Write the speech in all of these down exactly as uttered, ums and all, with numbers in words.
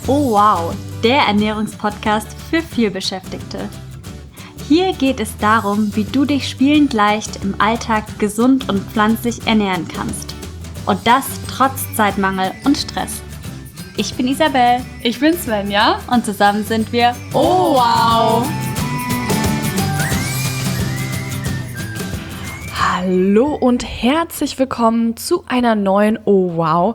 Oh wow, der Ernährungspodcast für Vielbeschäftigte. Hier geht es darum, wie du dich spielend leicht im Alltag gesund und pflanzlich ernähren kannst. Und das trotz Zeitmangel und Stress. Ich bin Isabel. Ich bin Svenja. Und zusammen sind wir Oh wow! Hallo und herzlich willkommen zu einer neuen Oh wow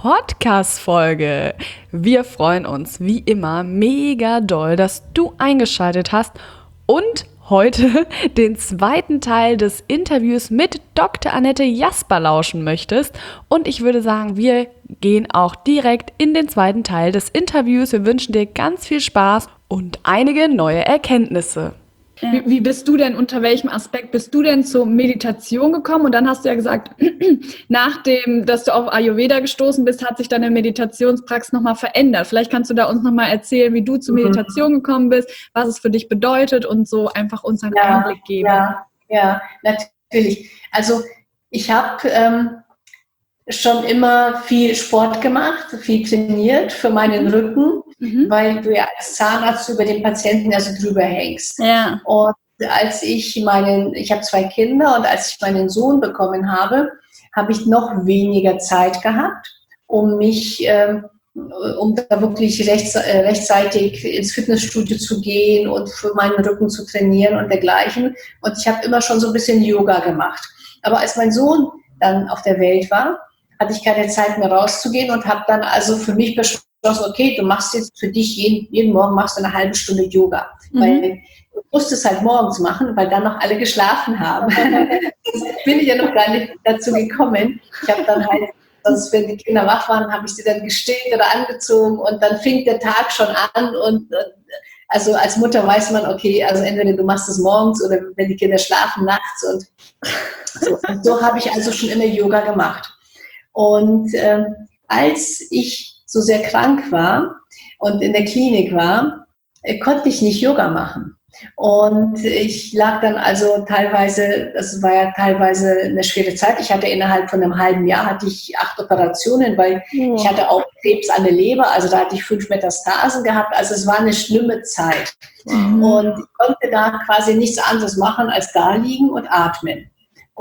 Podcast-Folge. Wir freuen uns wie immer mega doll, dass du eingeschaltet hast und heute den zweiten Teil des Interviews mit Doktor Annette Jasper lauschen möchtest. Und ich würde sagen, wir gehen auch direkt in den zweiten Teil des Interviews. Wir wünschen dir ganz viel Spaß und einige neue Erkenntnisse. Wie, wie bist du denn, unter welchem Aspekt bist du denn zur Meditation gekommen? Und dann hast du ja gesagt, nachdem, dass du auf Ayurveda gestoßen bist, hat sich deine Meditationspraxis nochmal verändert. Vielleicht kannst du da uns nochmal erzählen, wie du zur Meditation gekommen bist, was es für dich bedeutet und so einfach uns einen ja, Einblick geben. Ja, ja, natürlich. Also ich habe ähm, schon immer viel Sport gemacht, viel trainiert für meinen Rücken, mhm. weil du ja als Zahnarzt über den Patienten ja so drüber hängst. Ja. Und als ich meinen, ich habe zwei Kinder und als ich meinen Sohn bekommen habe, habe ich noch weniger Zeit gehabt, um mich, ähm, um da wirklich rechts, äh, rechtzeitig ins Fitnessstudio zu gehen und für meinen Rücken zu trainieren und dergleichen. Und ich habe immer schon so ein bisschen Yoga gemacht. Aber als mein Sohn dann auf der Welt war, hatte ich keine Zeit mehr rauszugehen und habe dann also für mich beschlossen, okay, du machst jetzt für dich jeden, jeden Morgen machst du eine halbe Stunde Yoga. Mhm. Weil du musst es halt morgens machen, weil dann noch alle geschlafen haben. Jetzt bin ich ja noch gar nicht dazu gekommen. Ich habe dann halt, sonst, wenn die Kinder wach waren, habe ich sie dann gestillt oder angezogen und dann fing der Tag schon an und also als Mutter weiß man, okay, also entweder du machst es morgens oder wenn die Kinder schlafen nachts und so, und so habe ich also schon immer Yoga gemacht. Und äh, als ich so sehr krank war und in der Klinik war, äh, konnte ich nicht Yoga machen. Und ich lag dann also teilweise, das war ja teilweise eine schwere Zeit. Ich hatte innerhalb von einem halben Jahr hatte ich acht Operationen, weil ja. ich hatte auch Krebs an der Leber, also da hatte ich fünf Metastasen gehabt. Also es war eine schlimme Zeit. Mhm. Und ich konnte da quasi nichts anderes machen, als da liegen und atmen.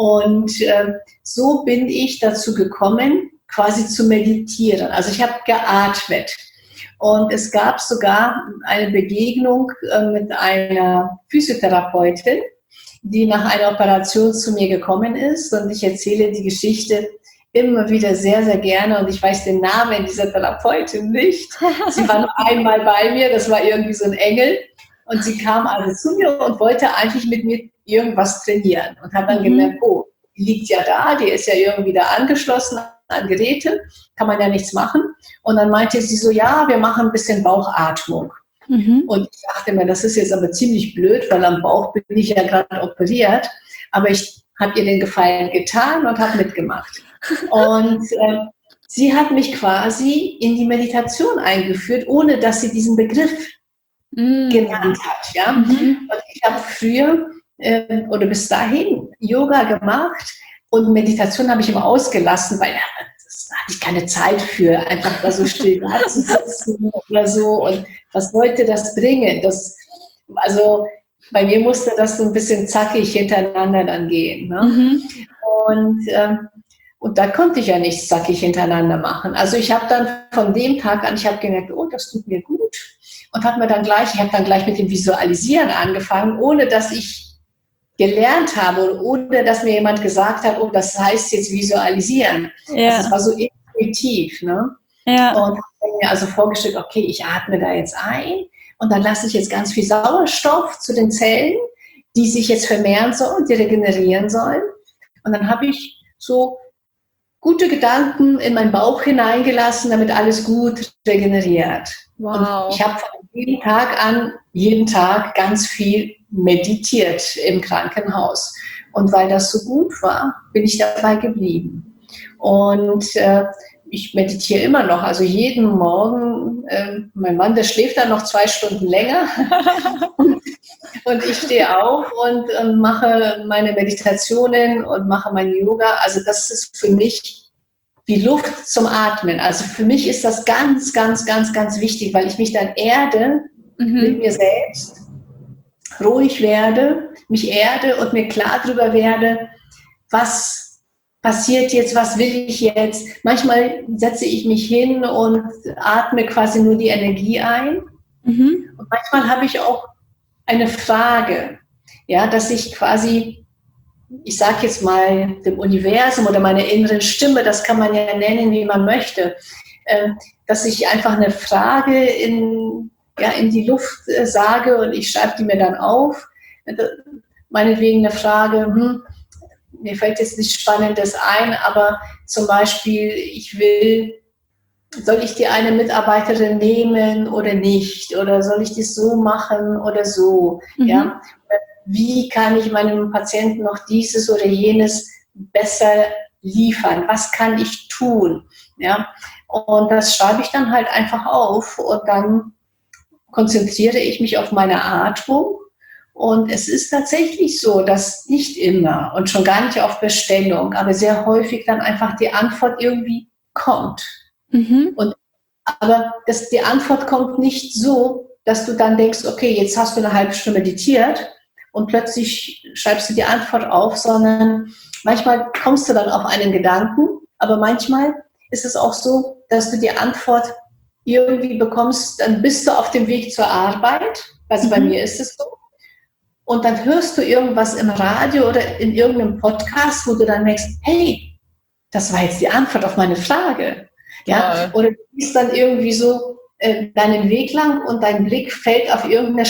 Und äh, so bin ich dazu gekommen, quasi zu meditieren. Also ich habe geatmet. Und es gab sogar eine Begegnung äh, mit einer Physiotherapeutin, die nach einer Operation zu mir gekommen ist. Und ich erzähle die Geschichte immer wieder sehr, sehr gerne. Und ich weiß den Namen dieser Therapeutin nicht. Sie war nur einmal bei mir, das war irgendwie so ein Engel. Und sie kam also zu mir und wollte eigentlich mit mir irgendwas trainieren. Und hat dann mhm. gemerkt, oh, die liegt ja da, die ist ja irgendwie da angeschlossen an Geräte, kann man ja nichts machen. Und dann meinte sie so, ja, wir machen ein bisschen Bauchatmung. Mhm. Und ich dachte mir, das ist jetzt aber ziemlich blöd, weil am Bauch bin ich ja gerade operiert. Aber ich habe ihr den Gefallen getan und habe mitgemacht. Und äh, sie hat mich quasi in die Meditation eingeführt, ohne dass sie diesen Begriff mhm. genannt hat. Ja? Mhm. Und ich habe früher äh, oder bis dahin Yoga gemacht und Meditation habe ich immer ausgelassen, weil ja, das hatte ich keine Zeit für, einfach da so still da zu sitzen oder so. Und was wollte das bringen? Das, also bei mir musste das so ein bisschen zackig hintereinander dann gehen. Ne? Mhm. Und, äh, und da konnte ich ja nichts zackig hintereinander machen. Also ich habe dann von dem Tag an, ich habe gemerkt, oh, das tut mir gut. Und habe mir dann gleich, ich habe dann gleich mit dem Visualisieren angefangen, ohne dass ich gelernt habe, ohne dass mir jemand gesagt hat, oh, das heißt jetzt visualisieren. Ja. Also es war so intuitiv. Ne? Ja. Und habe mir also vorgestellt, okay, ich atme da jetzt ein und dann lasse ich jetzt ganz viel Sauerstoff zu den Zellen, die sich jetzt vermehren sollen, die regenerieren sollen. Und dann habe ich so gute Gedanken in meinen Bauch hineingelassen, damit alles gut regeneriert. Wow. Und ich habe von jedem Tag an, jeden Tag ganz viel meditiert im Krankenhaus. Und weil das so gut war, bin ich dabei geblieben. Und äh, ich meditiere immer noch, also jeden Morgen. Äh, mein Mann, der schläft dann noch zwei Stunden länger. und, und ich stehe auf und, und mache meine Meditationen und mache mein Yoga. Also das ist für mich die Luft zum Atmen. Also für mich ist das ganz, ganz, ganz, ganz wichtig, weil ich mich dann erde mhm. mit mir selbst, ruhig werde, mich erde und mir klar darüber werde, was passiert jetzt, was will ich jetzt. Manchmal setze ich mich hin und atme quasi nur die Energie ein. Mhm. Und manchmal habe ich auch eine Frage, ja, dass ich quasi, ich sage jetzt mal dem Universum oder meiner inneren Stimme, das kann man ja nennen, wie man möchte, äh, dass ich einfach eine Frage in, ja, in die Luft äh, sage und ich schreibe die mir dann auf. Meinetwegen eine Frage, hm, mir fällt jetzt nichts Spannendes ein, aber zum Beispiel, ich will, soll ich die eine Mitarbeiterin nehmen oder nicht? Oder soll ich das so machen oder so? Mhm. Ja? Wie kann ich meinem Patienten noch dieses oder jenes besser liefern? Was kann ich tun? Ja? Und das schreibe ich dann halt einfach auf und dann konzentriere ich mich auf meine Atmung. Und es ist tatsächlich so, dass nicht immer und schon gar nicht auf Bestellung, aber sehr häufig dann einfach die Antwort irgendwie kommt. Mhm. Und, aber das, die Antwort kommt nicht so, dass du dann denkst, okay, jetzt hast du eine halbe Stunde meditiert und plötzlich schreibst du die Antwort auf, sondern manchmal kommst du dann auf einen Gedanken, aber manchmal ist es auch so, dass du die Antwort irgendwie bekommst, dann bist du auf dem Weg zur Arbeit, also mhm. bei mir ist es so. Und dann hörst du irgendwas im Radio oder in irgendeinem Podcast, wo du dann denkst, hey, das war jetzt die Antwort auf meine Frage. Ja? Oder du gehst dann irgendwie so äh, deinen Weg lang und dein Blick fällt auf irgendeine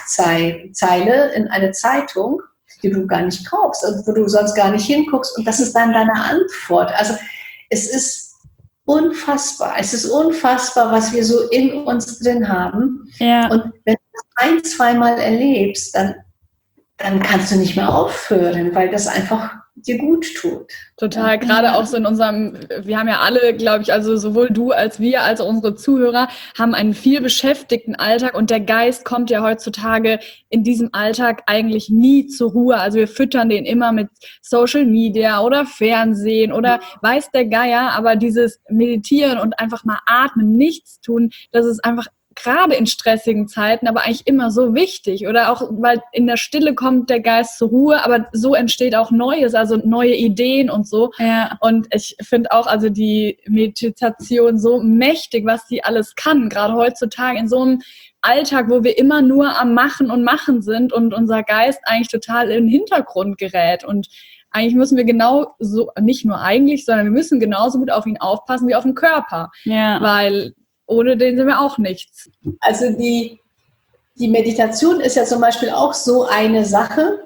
Schlagzeile in eine Zeitung, die du gar nicht kaufst und wo du sonst gar nicht hinguckst. Und das ist dann deine Antwort. Also es ist unfassbar. Es ist unfassbar, was wir so in uns drin haben. Ja. Und wenn du das ein, zweimal erlebst, dann dann kannst du nicht mehr aufhören, weil das einfach dir gut tut. Total, gerade auch so in unserem, wir haben ja alle, glaube ich, also sowohl du als wir, als auch unsere Zuhörer, haben einen viel beschäftigten Alltag und der Geist kommt ja heutzutage in diesem Alltag eigentlich nie zur Ruhe. Also wir füttern den immer mit Social Media oder Fernsehen oder weiß der Geier, aber dieses Meditieren und einfach mal atmen, nichts tun, das ist einfach gerade in stressigen Zeiten, aber eigentlich immer so wichtig. Oder auch, weil in der Stille kommt der Geist zur Ruhe, aber so entsteht auch Neues, also neue Ideen und so. Ja. Und ich finde auch, also die Meditation so mächtig, was die alles kann, gerade heutzutage in so einem Alltag, wo wir immer nur am Machen und Machen sind und unser Geist eigentlich total in den Hintergrund gerät. Und eigentlich müssen wir genau so, nicht nur eigentlich, sondern wir müssen genauso gut auf ihn aufpassen wie auf den Körper. Ja. Weil ohne den sind wir auch nichts. Also die, die Meditation ist ja zum Beispiel auch so eine Sache,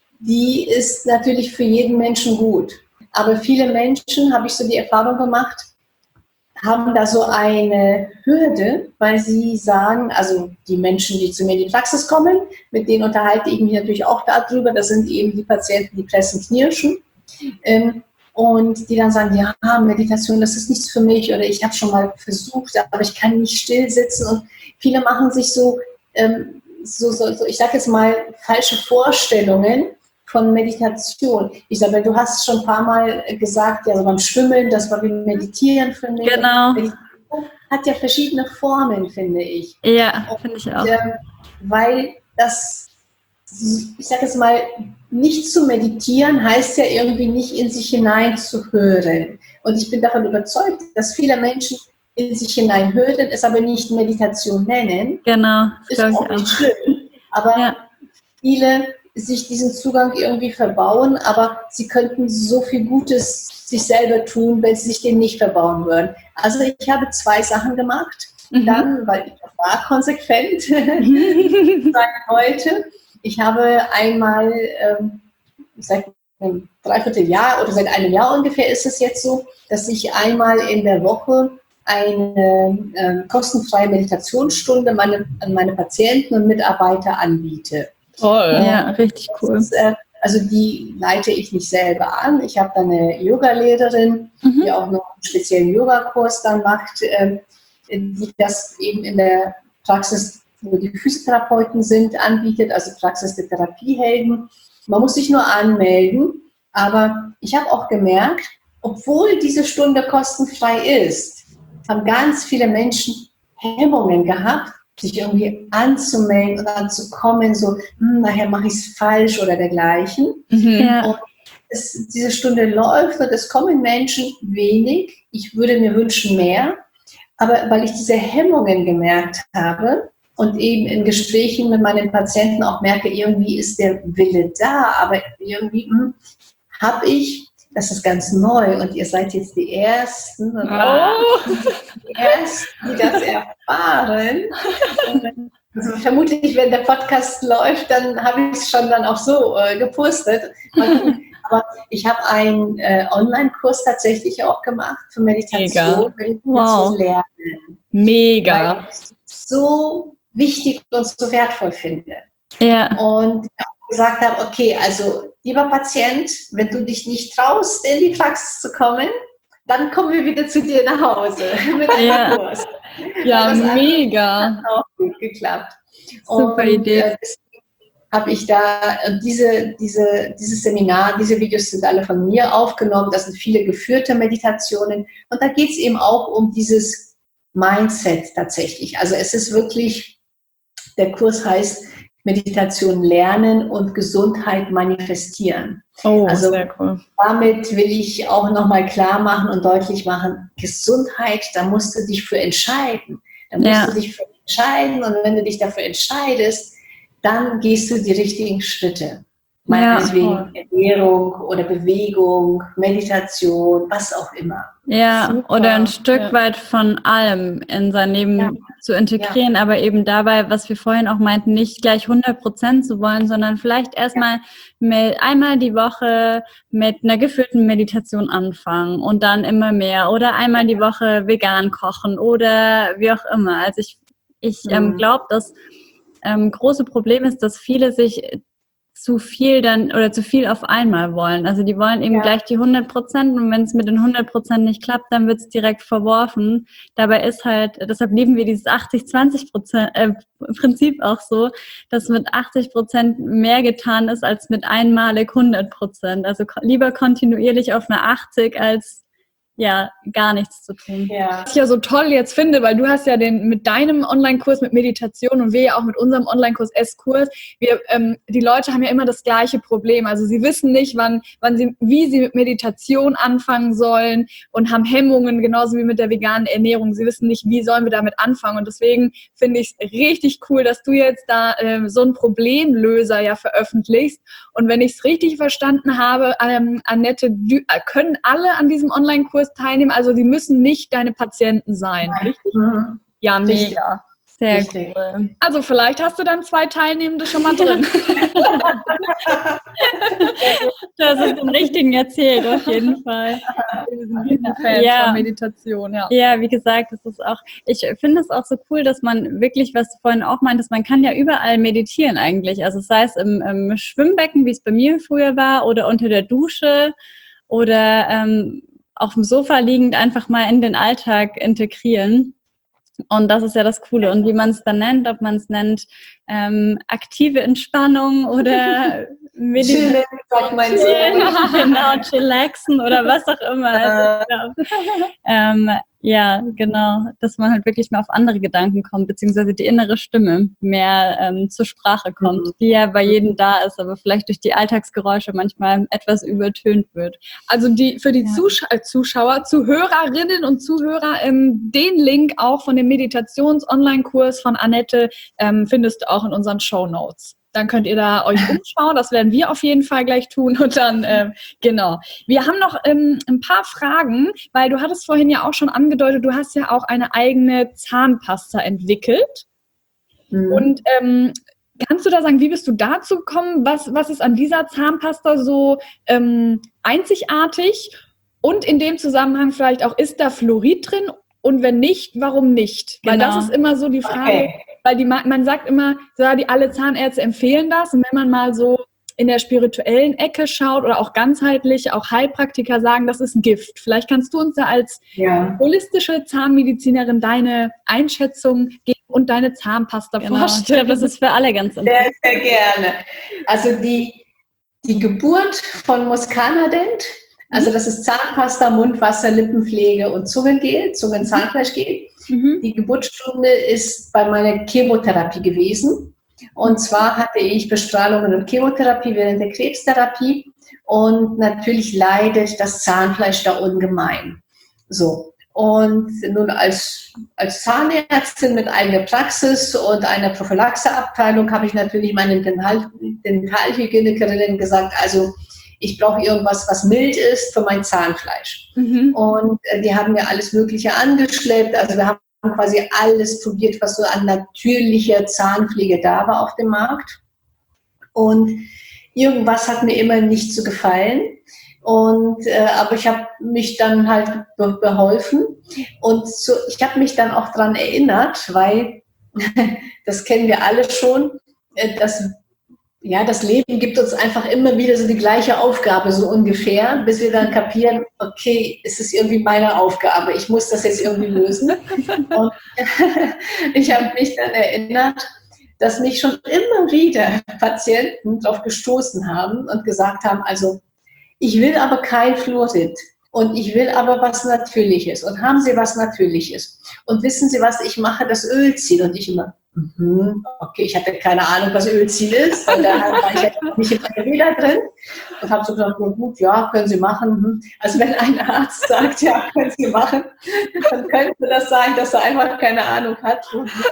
die ist natürlich für jeden Menschen gut. Aber viele Menschen, habe ich so die Erfahrung gemacht, haben da so eine Hürde, weil sie sagen, also die Menschen, die zu mir in die Praxis kommen, mit denen unterhalte ich mich natürlich auch darüber, das sind eben die Patienten, die pressen, knirschen. Ähm, Und die dann sagen, ja, Meditation, das ist nichts für mich oder ich habe schon mal versucht, aber ich kann nicht still sitzen. Und viele machen sich so, ähm, so, so, so ich sage jetzt mal, falsche Vorstellungen von Meditation. Ich sage, du hast schon ein paar Mal gesagt, ja, so beim Schwimmen, das war wie Meditieren für mich. Genau. Meditation hat ja verschiedene Formen, finde ich. Ja, finde ich auch. Und, ähm, weil das, ich sage jetzt mal, nicht zu meditieren heißt ja irgendwie nicht in sich hineinzuhören. Und ich bin davon überzeugt, dass viele Menschen in sich hineinhören, es aber nicht Meditation nennen. Genau. Ist auch nicht schlimm. Aber ja. viele sich diesen Zugang irgendwie verbauen, aber sie könnten so viel Gutes sich selber tun, wenn sie sich den nicht verbauen würden. Also ich habe zwei Sachen gemacht. Mhm. Dann, weil ich war konsequent seit heute. Ich habe einmal ähm, seit einem Dreivierteljahr oder seit einem Jahr ungefähr ist es jetzt so, dass ich einmal in der Woche eine äh, kostenfreie Meditationsstunde meine, an meine Patienten und Mitarbeiter anbiete. Toll, ja, richtig cool. Ist, äh, also die leite ich nicht selber an. Ich habe da eine Yoga-Lehrerin, mhm. die auch noch einen speziellen Yogakurs dann macht, äh, die das eben in der Praxis, wo die Physiotherapeuten sind, anbietet, also Praxis der Therapiehelden. Man muss sich nur anmelden, aber ich habe auch gemerkt, obwohl diese Stunde kostenfrei ist, haben ganz viele Menschen Hemmungen gehabt, sich irgendwie anzumelden und dann zu kommen, so, hm, nachher mache ich es falsch oder dergleichen. Mhm. Ja. Und es, diese Stunde läuft und es kommen Menschen wenig. Ich würde mir wünschen mehr. Aber weil ich diese Hemmungen gemerkt habe und eben in Gesprächen mit meinen Patienten auch merke, irgendwie ist der Wille da, aber irgendwie hm, habe ich, das ist ganz neu und ihr seid jetzt die Ersten, Oh. die Ersten, die das erfahren. Also vermutlich, wenn der Podcast läuft, dann habe ich es schon dann auch so äh, gepostet. Aber ich habe einen äh, Online-Kurs tatsächlich auch gemacht für Meditation, Meditation Wow. lernen. Mega. Weil ich es so wichtig und so wertvoll finde. Ja. Und gesagt habe, okay, also lieber Patient, wenn du dich nicht traust, in die Praxis zu kommen, dann kommen wir wieder zu dir nach Hause mit einem Ja. Kurs. Ja, Das mega. hat auch gut geklappt. Super und, Idee. Äh, habe ich da äh, diese, diese, dieses Seminar, diese Videos sind alle von mir aufgenommen, das sind viele geführte Meditationen und da geht es eben auch um dieses Mindset tatsächlich. Also es ist wirklich, der Kurs heißt Meditation lernen und Gesundheit manifestieren. Oh, also sehr cool. Damit will ich auch nochmal klar machen und deutlich machen, Gesundheit, da musst du dich für entscheiden. Da musst Ja. du dich für entscheiden und wenn du dich dafür entscheidest, dann gehst du die richtigen Schritte. Meinetwegen Ja. Ernährung oder Bewegung, Meditation, was auch immer. Ja, Super. oder ein Stück Ja. weit von allem in sein Leben Ja. zu integrieren, aber eben dabei, was wir vorhin auch meinten, nicht gleich hundert Prozent zu wollen, sondern vielleicht erstmal mit einmal die Woche mit einer geführten Meditation anfangen und dann immer mehr oder einmal die Woche vegan kochen oder wie auch immer. Also ich, ich ähm, Mhm. glaube, dass ähm, große Problem ist, dass viele sich zu viel dann oder zu viel auf einmal wollen. Also die wollen eben Ja. gleich die hundert Prozent und wenn es mit den hundert Prozent nicht klappt, dann wird es direkt verworfen. Dabei ist halt, deshalb lieben wir dieses achtzig zwanzig Prozent äh, Prinzip auch so, dass mit achtzig Prozent mehr getan ist als mit einmalig hundert Prozent. Also ko- lieber kontinuierlich auf eine achtzig als ja gar nichts zu tun. Ja. Was ich ja so toll jetzt finde, weil du hast ja den mit deinem Online-Kurs mit Meditation und wir ja auch mit unserem Online-Kurs S-Kurs, wir, ähm, die Leute haben ja immer das gleiche Problem. Also sie wissen nicht, wann, wann sie, wie sie mit Meditation anfangen sollen und haben Hemmungen, genauso wie mit der veganen Ernährung. Sie wissen nicht, wie sollen wir damit anfangen. Und deswegen finde ich es richtig cool, dass du jetzt da ähm, so einen Problemlöser ja veröffentlichst. Und wenn ich es richtig verstanden habe, ähm, Annette, du, äh, können alle an diesem Online-Kurs teilnehmen, also die müssen nicht deine Patienten sein, richtig? Mhm. Ja, Richtig. mega. Sehr Richtig. cool. Also vielleicht hast du dann zwei Teilnehmende schon mal drin. Du hast es den Richtigen erzählt, auf jeden Fall. Wir sind Riesenfans Ja. von Meditation, ja. Ja, wie gesagt, das ist auch, ich finde es auch so cool, dass man wirklich, was du vorhin auch meintest, man kann ja überall meditieren eigentlich. Also sei es im, im Schwimmbecken, wie es bei mir früher war, oder unter der Dusche oder ähm, auf dem Sofa liegend einfach mal in den Alltag integrieren. Und das ist ja das Coole. Und wie man es dann nennt, ob man es nennt ähm, aktive Entspannung oder Meditation, Chillen, sagt mein Sohn. genau, chillaxen oder was auch immer. Also, ich glaub, ähm, ja, genau, dass man halt wirklich mal auf andere Gedanken kommt, beziehungsweise die innere Stimme mehr ähm, zur Sprache kommt, Mhm. die ja bei jedem da ist, aber vielleicht durch die Alltagsgeräusche manchmal etwas übertönt wird. Also die für die Ja. Zusch äh, Zuschauer, Zuhörerinnen und Zuhörer, ähm, den Link auch von dem Meditations-Online-Kurs von Annette ähm, findest du auch in unseren Shownotes. Dann könnt ihr da euch umschauen, das werden wir auf jeden Fall gleich tun und dann, ähm, genau. Wir haben noch ähm, ein paar Fragen, weil du hattest vorhin ja auch schon angedeutet, du hast ja auch eine eigene Zahnpasta entwickelt. Mhm. Und ähm, kannst du da sagen, wie bist du dazu gekommen? Was, was ist an dieser Zahnpasta so ähm, einzigartig? Und in dem Zusammenhang vielleicht auch, ist da Fluorid drin? Und wenn nicht, warum nicht? Weil Genau. das ist immer so die Frage, Okay. weil die, man sagt immer, ja, die alle Zahnärzte empfehlen das. Und wenn man mal so in der spirituellen Ecke schaut oder auch ganzheitlich, auch Heilpraktiker sagen, das ist Gift. Vielleicht kannst du uns da als Ja. holistische Zahnmedizinerin deine Einschätzung geben und deine Zahnpasta Genau. Ich vorstellen. glaube, das ist für alle ganz Sehr, interessant. sehr gerne. Also die, die Geburt von Muscanadent Also das ist Zahnpasta, Mundwasser, Lippenpflege und Zungengel, Zungenzahnfleischgel. Mhm. Die Geburtsstunde ist bei meiner Chemotherapie gewesen. Und zwar hatte ich Bestrahlungen und Chemotherapie während der Krebstherapie. Und natürlich leidet das Zahnfleisch da ungemein. So. Und nun als, als Zahnärztin mit eigener Praxis und einer Prophylaxeabteilung habe ich natürlich meinen Dental, Dentalhygienikerinnen gesagt, also ich brauche irgendwas, was mild ist für mein Zahnfleisch. Mhm. Und äh, die haben mir alles Mögliche angeschleppt. Also wir haben quasi alles probiert, was so an natürlicher Zahnpflege da war auf dem Markt. Und irgendwas hat mir immer nicht so gefallen. Und, äh, aber ich habe mich dann halt be- beholfen und so, ich habe mich dann auch daran erinnert, weil das kennen wir alle schon, äh, dass ja, das Leben gibt uns einfach immer wieder so die gleiche Aufgabe, so ungefähr, bis wir dann kapieren, okay, es ist irgendwie meine Aufgabe, ich muss das jetzt irgendwie lösen. Und ich habe mich dann erinnert, dass mich schon immer wieder Patienten darauf gestoßen haben und gesagt haben, also ich will aber kein Fluorid und ich will aber was Natürliches. Und haben Sie was Natürliches? Und wissen Sie, was ich mache? Das Ölziel. Und ich immer, mm-hmm, okay, ich hatte keine Ahnung, was Ölziel ist, weil da war ich ja nicht im Ayurveda drin. Und habe so gesagt, gut, ja, können Sie machen. Also wenn ein Arzt sagt, ja, können Sie machen, dann könnte das sein, dass er einfach keine Ahnung hat.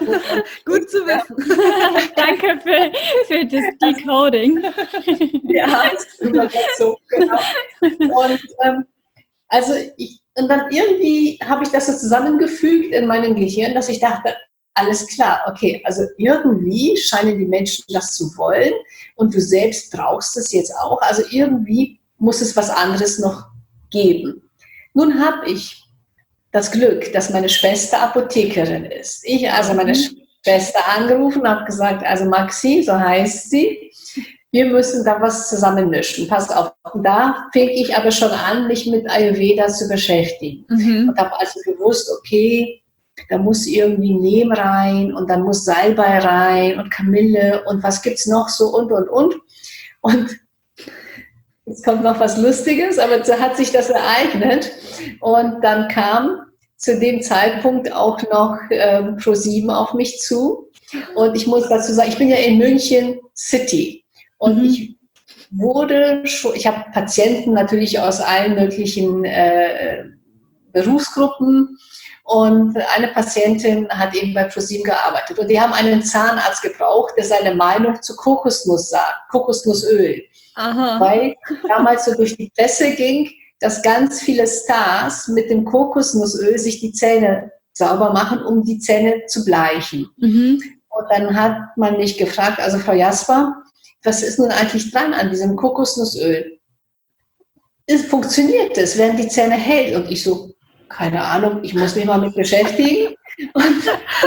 Gut zu wissen. Danke für, für das Decoding. Ja, ist so, genau. Und ähm, also ich, und dann irgendwie habe ich das so zusammengefügt in meinem Gehirn, dass ich dachte, alles klar, okay, also irgendwie scheinen die Menschen das zu wollen und du selbst brauchst es jetzt auch, also irgendwie muss es was anderes noch geben. Nun habe ich das Glück, dass meine Schwester Apothekerin ist. Ich also meine Schwester angerufen und habe gesagt, also Maxi, so heißt sie, wir müssen da was zusammenmischen. Passt auf. Und da fing ich aber schon an, mich mit Ayurveda zu beschäftigen. Mhm. Und habe also gewusst, okay, da muss irgendwie Neem rein und dann muss Salbei rein und Kamille und was gibt's noch so und, und, und. Und jetzt kommt noch was Lustiges, aber so hat sich das ereignet. Und dann kam zu dem Zeitpunkt auch noch ähm, ProSieben auf mich zu. Und ich muss dazu sagen, ich bin ja in München City. Und mhm. ich wurde schon, ich habe Patienten natürlich aus allen möglichen äh, Berufsgruppen und eine Patientin hat eben bei ProSieben gearbeitet und die haben einen Zahnarzt gebraucht, der seine Meinung zu Kokosnuss sagt, Kokosnussöl. Aha. Weil damals so durch die Presse ging, dass ganz viele Stars mit dem Kokosnussöl sich die Zähne sauber machen, um die Zähne zu bleichen. Mhm. Und dann hat man mich gefragt, also Frau Jasper, was ist nun eigentlich dran an diesem Kokosnussöl? Ist, funktioniert das, werden die Zähne hell? Und ich so, keine Ahnung, ich muss mich mal mit beschäftigen. Und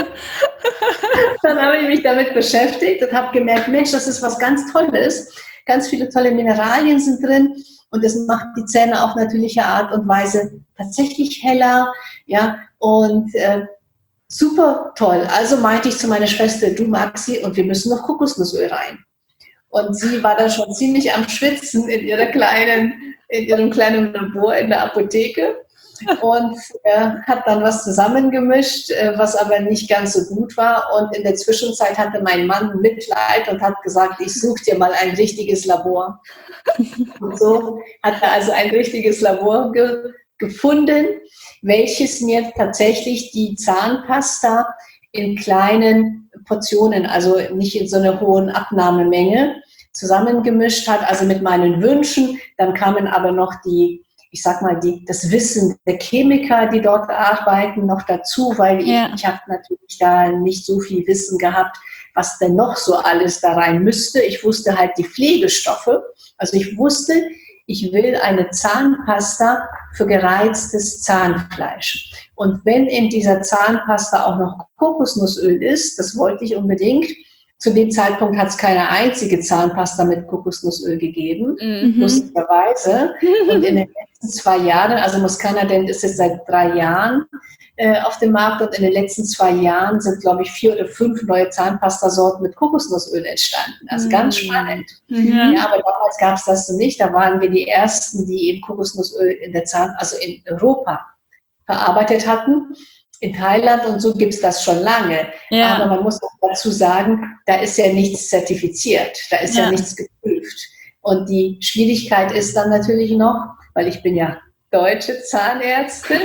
dann habe ich mich damit beschäftigt und habe gemerkt, Mensch, das ist was ganz Tolles. Ganz viele tolle Mineralien sind drin und das macht die Zähne auf natürliche Art und Weise tatsächlich heller. Ja, und äh, super toll. Also meinte ich zu meiner Schwester, du Maxi, und wir müssen noch Kokosnussöl rein. Und sie war dann schon ziemlich am Schwitzen in ihrer kleinen, in ihrem kleinen Labor in der Apotheke und äh, hat dann was zusammengemischt, äh, was aber nicht ganz so gut war. Und in der Zwischenzeit hatte mein Mann Mitleid und hat gesagt, ich suche dir mal ein richtiges Labor. Und so hat er also ein richtiges Labor ge- gefunden, welches mir tatsächlich die Zahnpasta in kleinen Portionen, also nicht in so einer hohen Abnahmemenge, zusammengemischt hat, also mit meinen Wünschen. Dann kamen aber noch die, ich sag mal, die, das Wissen der Chemiker, die dort arbeiten, noch dazu, weil ich, ja. ich habe natürlich da nicht so viel Wissen gehabt, was denn noch so alles da rein müsste. Ich wusste halt die Pflegestoffe. Also ich wusste, ich will eine Zahnpasta für gereiztes Zahnfleisch. Und wenn in dieser Zahnpasta auch noch Kokosnussöl ist, das wollte ich unbedingt, Zu dem Zeitpunkt hat es keine einzige Zahnpasta mit Kokosnussöl gegeben, Mhm. lustigerweise. Und in den letzten zwei Jahren, also Muscanadent ist jetzt seit drei Jahren äh, auf dem Markt, und in den letzten zwei Jahren sind, glaube ich, vier oder fünf neue Zahnpastasorten mit Kokosnussöl entstanden. Also ganz spannend. Mhm. Ja, aber damals gab es das so nicht. Da waren wir die Ersten, die eben Kokosnussöl in der Zahn, also in Europa verarbeitet hatten. In Thailand und so gibt es das schon lange. Ja. Aber man muss auch dazu sagen, da ist ja nichts zertifiziert, da ist ja, Ja. nichts geprüft. Und die Schwierigkeit ist dann natürlich noch, weil ich bin ja deutsche Zahnärztin.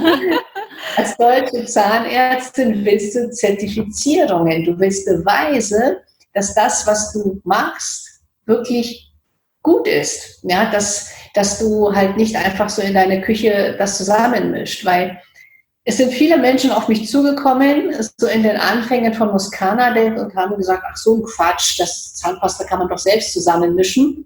Als deutsche Zahnärztin willst du Zertifizierungen. Du willst Beweise, dass das, was du machst, wirklich gut ist. Ja, dass, dass du halt nicht einfach so in deiner Küche das zusammenmischt, weil es sind viele Menschen auf mich zugekommen, so in den Anfängen von Muscanadent, und haben gesagt, ach so ein Quatsch, das Zahnpasta kann man doch selbst zusammenmischen.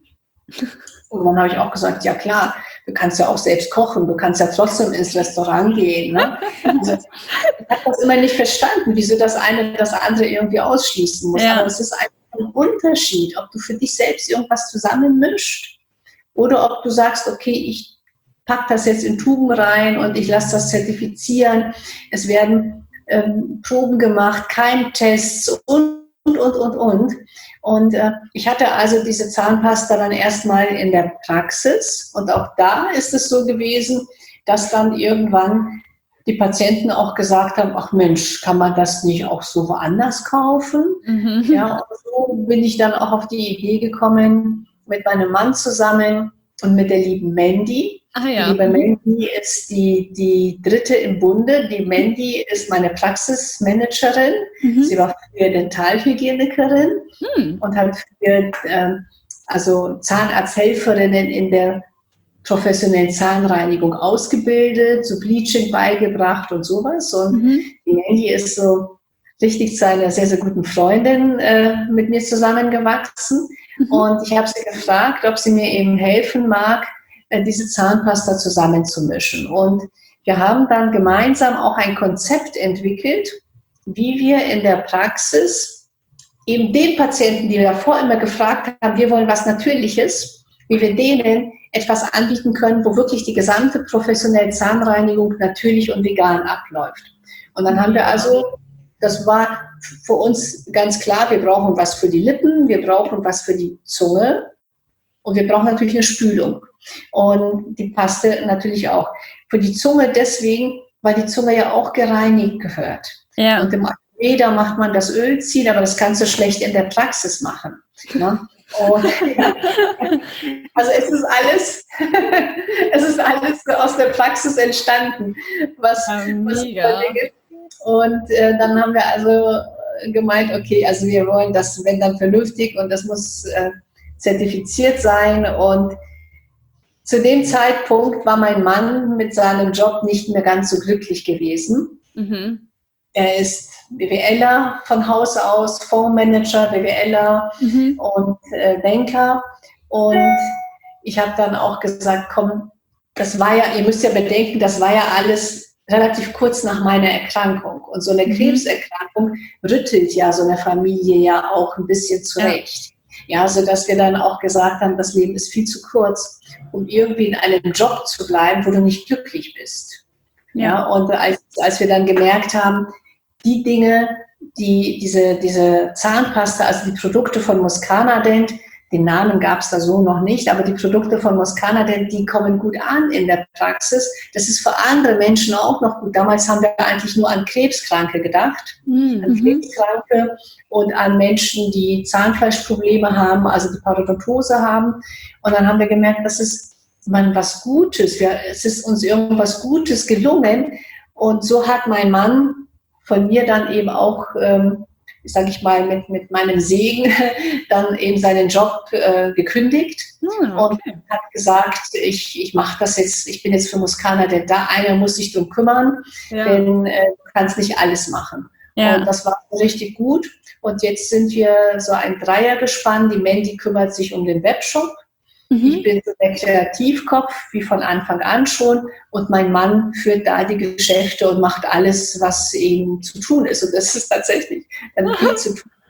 Und dann habe ich auch gesagt, ja klar, du kannst ja auch selbst kochen, du kannst ja trotzdem ins Restaurant gehen. Ne? Also, ich habe das immer nicht verstanden, wieso das eine das andere irgendwie ausschließen muss. Ja. Aber es ist einfach ein Unterschied, ob du für dich selbst irgendwas zusammenmischst oder ob du sagst, okay, ich pack das jetzt in Tuben rein und ich lasse das zertifizieren. Es werden ähm, Proben gemacht, Keimtests und, und, und, und, und. Und äh, ich hatte also diese Zahnpasta dann erstmal in der Praxis. Und auch da ist es so gewesen, dass dann irgendwann die Patienten auch gesagt haben, ach Mensch, kann man das nicht auch so woanders kaufen? Mhm. Ja, und so bin ich dann auch auf die Idee gekommen, mit meinem Mann zusammen und mit der lieben Mandy. Ah, ja. Die liebe Mandy ist die, die dritte im Bunde. Die Mandy ist meine Praxismanagerin. Mhm. Sie war früher Dentalhygienikerin Mhm. und hat für, äh, also Zahnarzthelferinnen in der professionellen Zahnreinigung ausgebildet, so Bleaching beigebracht und sowas. Und Mhm. die Mandy ist so richtig zu einer sehr, sehr guten Freundin äh, mit mir zusammengewachsen. Mhm. Und ich habe sie gefragt, ob sie mir eben helfen mag, diese Zahnpasta zusammenzumischen. Und wir haben dann gemeinsam auch ein Konzept entwickelt, wie wir in der Praxis eben den Patienten, die wir davor immer gefragt haben, wir wollen was Natürliches, wie wir denen etwas anbieten können, wo wirklich die gesamte professionelle Zahnreinigung natürlich und vegan abläuft. Und dann haben wir also, das war für uns ganz klar, wir brauchen was für die Lippen, wir brauchen was für die Zunge und wir brauchen natürlich eine Spülung. Und die Paste natürlich auch. Für die Zunge deswegen, weil die Zunge ja auch gereinigt gehört. Ja. Und im Ayurveda macht man das Öl ziehen, aber das kannst du schlecht in der Praxis machen. Ne? Und, also es ist alles, es ist alles aus der Praxis entstanden, was, Ja, was mega. ist. Und äh, dann haben wir also gemeint, okay, also wir wollen das, wenn dann vernünftig, und das muss äh, zertifiziert sein. Und zu dem Zeitpunkt war mein Mann mit seinem Job nicht mehr ganz so glücklich gewesen. Mhm. Er ist BWLer von Haus aus, Fondsmanager, BWLer Mhm. und äh, Banker. Und ich habe dann auch gesagt, komm, das war ja, ihr müsst ja bedenken, das war ja alles relativ kurz nach meiner Erkrankung. Und so eine Mhm. Krebserkrankung rüttelt ja so eine Familie ja auch ein bisschen zurecht. Ja, so dass wir dann auch gesagt haben, das Leben ist viel zu kurz, um irgendwie in einem Job zu bleiben, wo du nicht glücklich bist. Ja, Ja. und als, als wir dann gemerkt haben, die Dinge, die diese, diese Zahnpasta, also die Produkte von Muscanadent, den Namen gab es da so noch nicht, aber die Produkte von Muscanadent, die kommen gut an in der Praxis. Das ist für andere Menschen auch noch gut. Damals haben wir eigentlich nur an Krebskranke gedacht, Mhm. an Krebskranke und an Menschen, die Zahnfleischprobleme haben, also die Parodontose haben. Und dann haben wir gemerkt, das ist man was Gutes. Wir, es ist uns irgendwas Gutes gelungen. Und so hat mein Mann von mir dann eben auch, ähm, sage ich mal, mit, mit meinem Segen dann eben seinen Job äh, gekündigt. Mhm, Und okay. hat gesagt, ich, ich mache das jetzt, ich bin jetzt für Muscanadent da, einer muss sich drum kümmern, Ja. denn äh, du kannst nicht alles machen. Ja. Und das war richtig gut. Und jetzt sind wir so ein Dreiergespann. Die Mandy kümmert sich um den Webshop. Ich Mhm. bin so der Kreativkopf, wie von Anfang an schon. Und mein Mann führt da die Geschäfte und macht alles, was eben zu tun ist. Und das ist tatsächlich dann viel zu tun.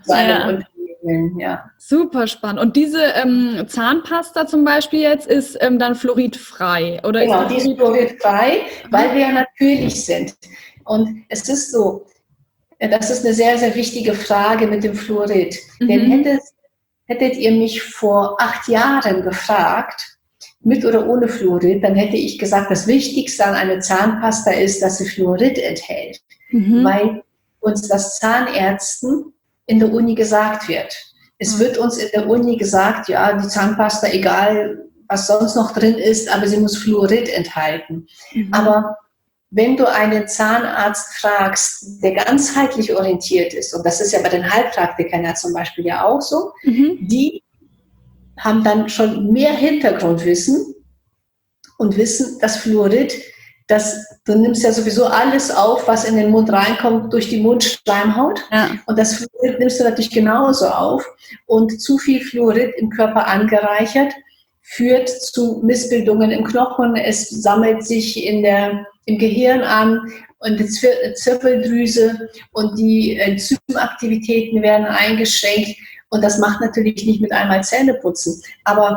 zu einem Ja. Unternehmen, ja. Super spannend. Und diese ähm, Zahnpasta zum Beispiel jetzt ist ähm, dann fluoridfrei? Oder Genau, ist die ist fluoridfrei, weil wir ja natürlich sind. Und es ist so, das ist eine sehr, sehr wichtige Frage mit dem Fluorid. Mhm. Denn hättet, hättet ihr mich vor acht Jahren gefragt, mit oder ohne Fluorid, dann hätte ich gesagt, das Wichtigste an einer Zahnpasta ist, dass sie Fluorid enthält. Mhm. Weil uns das Zahnärzten in der Uni gesagt wird. Es wird uns in der Uni gesagt, ja, die Zahnpasta, egal was sonst noch drin ist, aber sie muss Fluorid enthalten. Mhm. Aber wenn du einen Zahnarzt fragst, der ganzheitlich orientiert ist, und das ist ja bei den Heilpraktikern ja zum Beispiel ja auch so, Mhm. die haben dann schon mehr Hintergrundwissen und wissen, dass Fluorid, das, du nimmst ja sowieso alles auf, was in den Mund reinkommt, durch die Mundschleimhaut. Ja. Und das Fluorid nimmst du natürlich genauso auf. Und zu viel Fluorid im Körper angereichert führt zu Missbildungen im Knochen. Es sammelt sich in der, im Gehirn an und die Zwir- Zirbeldrüse und die Enzymaktivitäten werden eingeschränkt. Und das macht natürlich nicht mit einmal Zähne putzen. Aber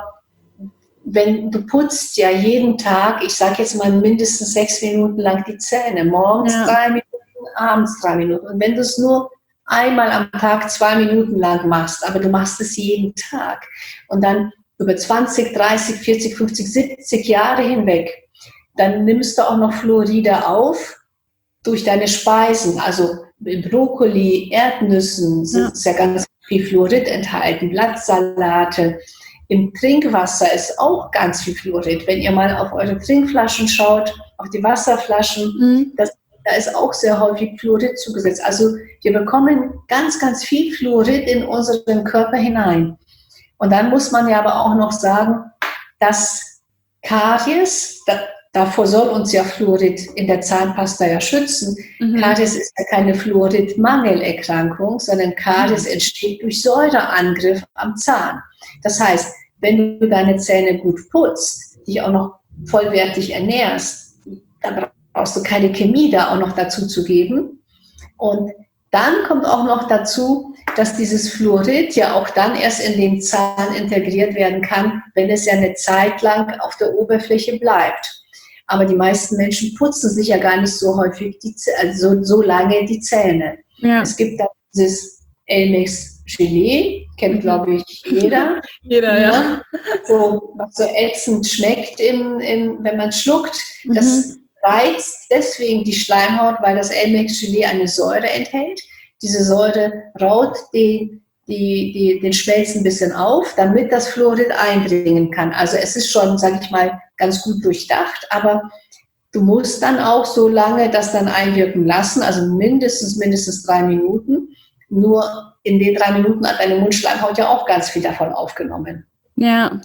wenn du putzt ja jeden Tag, ich sage jetzt mal mindestens sechs Minuten lang die Zähne, morgens Ja. drei Minuten, abends drei Minuten. Und wenn du es nur einmal am Tag zwei Minuten lang machst, aber du machst es jeden Tag und dann über zwanzig, dreißig, vierzig, fünfzig, siebzig Jahre hinweg, dann nimmst du auch noch Fluoride auf durch deine Speisen, also in Brokkoli, Erdnüssen, Ja. ist ja ganz viel Fluorid enthalten, Blattsalate. Im Trinkwasser ist auch ganz viel Fluorid. Wenn ihr mal auf eure Trinkflaschen schaut, auf die Wasserflaschen, Mhm. das, da ist auch sehr häufig Fluorid zugesetzt. Also wir bekommen ganz, ganz viel Fluorid in unseren Körper hinein. Und dann muss man ja aber auch noch sagen, dass Karies, da, davor soll uns ja Fluorid in der Zahnpasta ja schützen. Mhm. Karies ist ja keine Fluoridmangelerkrankung, sondern Karies entsteht durch Säureangriff am Zahn. Das heißt, wenn du deine Zähne gut putzt, dich auch noch vollwertig ernährst, dann brauchst du keine Chemie da auch noch dazu zu geben. Und dann kommt auch noch dazu, dass dieses Fluorid ja auch dann erst in den Zahn integriert werden kann, wenn es ja eine Zeit lang auf der Oberfläche bleibt. Aber die meisten Menschen putzen sich ja gar nicht so häufig, die, also so lange die Zähne. Ja. Es gibt da dieses Elmex Gelee, kennt glaube ich jeder. Jeder, ja. ja. So, was so ätzend schmeckt, im, im, wenn man schluckt. Das Mhm. reizt deswegen die Schleimhaut, weil das Elmex Gelee eine Säure enthält. Diese Säure raut den, die, die, den Schmelz ein bisschen auf, damit das Fluorid eindringen kann. Also es ist schon, sage ich mal, ganz gut durchdacht, aber du musst dann auch so lange das dann einwirken lassen, also mindestens, mindestens drei Minuten. Nur in den drei Minuten hat deine Mundschleimhaut ja auch ganz viel davon aufgenommen. Ja.